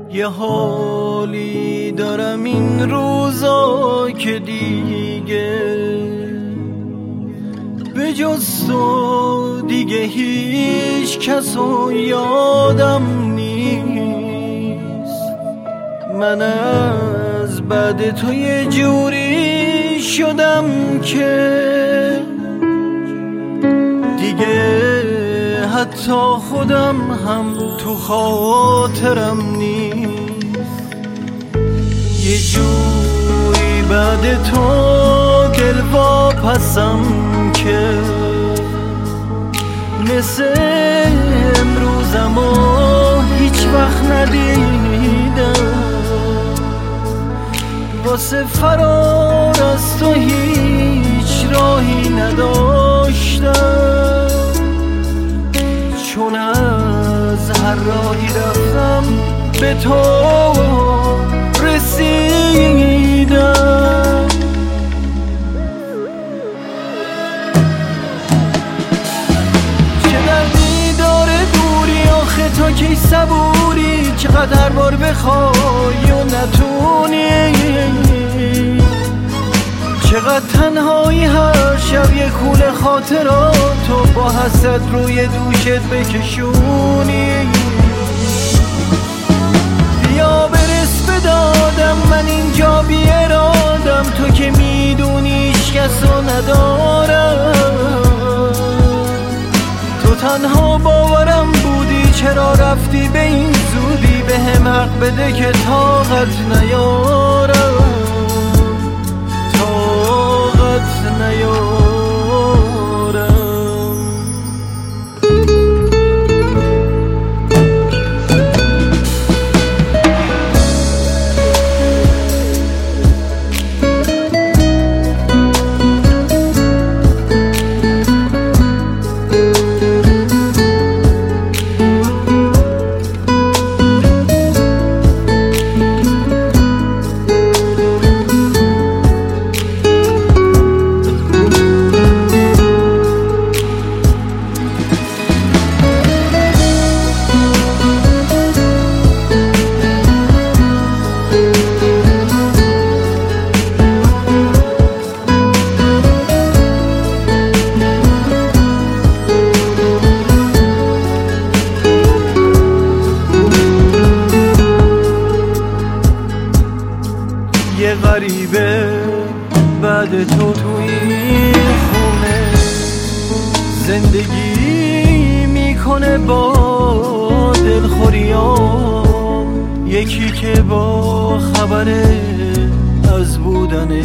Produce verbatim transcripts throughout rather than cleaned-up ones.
یه حالی دارم این روزا که دیگه به جز تو دیگه هیچ کسو یادم نیست. من از بعد تو یه جوری شدم که دیگه حتی خودم هم تو خاطرم نیست. یه جوری بعد تو دل واپسم که مثل امروزم و هیچ وقت ندیدم. واسه فرار از تو هیچ راهی نداشتم، چون از هر راهی رفتم به تو رسیدم. چه دردی داره دوری آخه تا کی صبوری، چقدر هر بار بخوای و نتونی، چقدر تنهایی هر شب یه کوله خاطراتو با حسرت روی دوشت بکشونی. بیا برس به دادم، من اینجا بی ارادم، تو که میدونی هیچ کسو ندارم. تو تنها باورم بودی، چرا رفتی به این زودی؟ به هم حق بده که طاقت نیارم، طاقت نیارم. یه غریبه بعد تو توی خونه زندگی میکنه با دلخوریام. یکی که با خبره از بودنه،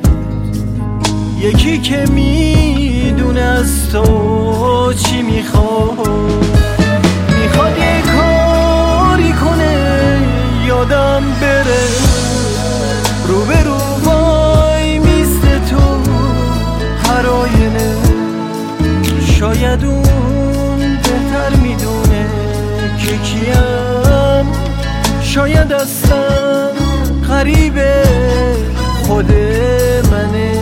یکی که میدونه از تو چی میخواد. میخواد یه کاری کنه یادم بره، رو به رو وای میسته تو هر آینه. شاید اون بهتر میدونه که کیم، شاید اصلا غریبه خود منه.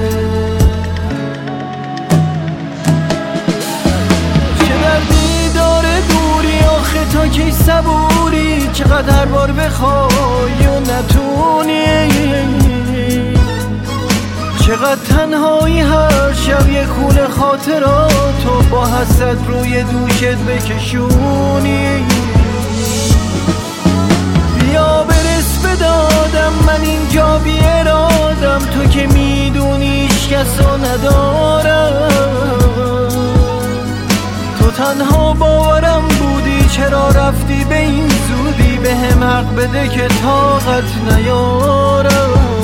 چه دردی داره دوری آخه تا کی صبوری، چقدر هر بار بخوای و نتونی، چقدر تنهایی هر شب یه کوله خاطراتو با حسرت روی دوشت بکشونی. بیا برس به دادم، من اینجا بی ارادم، تو که میدونی هیچ کسو ندارم. تو تنها باورم بودی، چرا رفتی به این زودی؟ به هم حق بده که طاقت نیارم.